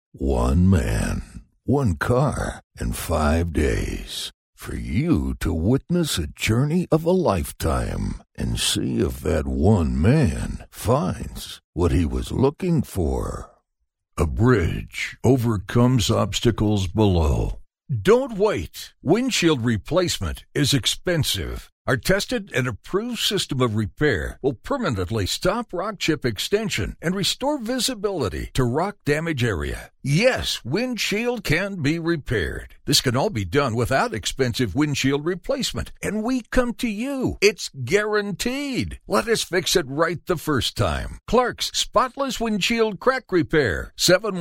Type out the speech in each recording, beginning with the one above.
One man, one car, and 5 days for you to witness a journey of a lifetime and see if that one man finds what he was looking for. A bridge overcomes obstacles below. Don't wait. Windshield replacement is expensive. Our tested and approved system of repair will permanently stop rock chip extension and restore visibility to rock damage area. Yes, windshield can be repaired. This can all be done without expensive windshield replacement, and we come to you. It's guaranteed. Let us fix it right the first time. Clark's Spotless Windshield Crack Repair,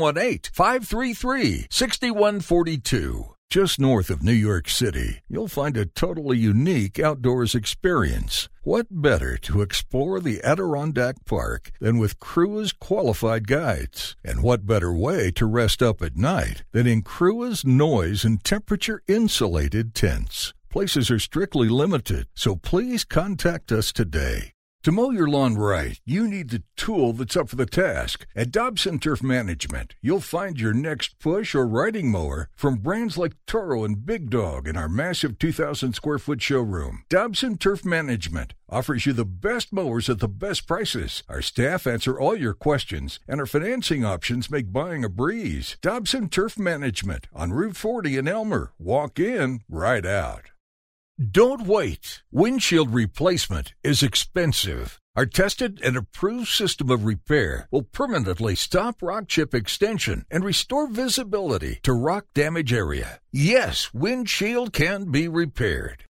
718-533-6142. Just north of New York City, you'll find a totally unique outdoors experience. What better to explore the Adirondack Park than with Crua's qualified guides? And what better way to rest up at night than in Crua's noise and temperature insulated tents? Places are strictly limited, so please contact us today. To mow your lawn right, you need the tool that's up for the task. At Dobson Turf Management, you'll find your next push or riding mower from brands like Toro and Big Dog in our massive 2,000-square-foot showroom. Dobson Turf Management offers you the best mowers at the best prices. Our staff answer all your questions, and our financing options make buying a breeze. Dobson Turf Management on Route 40 in Elmer. Walk in, ride out. Don't wait. Windshield replacement is expensive. Our tested and approved system of repair will permanently stop rock chip extension and restore visibility to rock damage area. Yes, windshield can be repaired.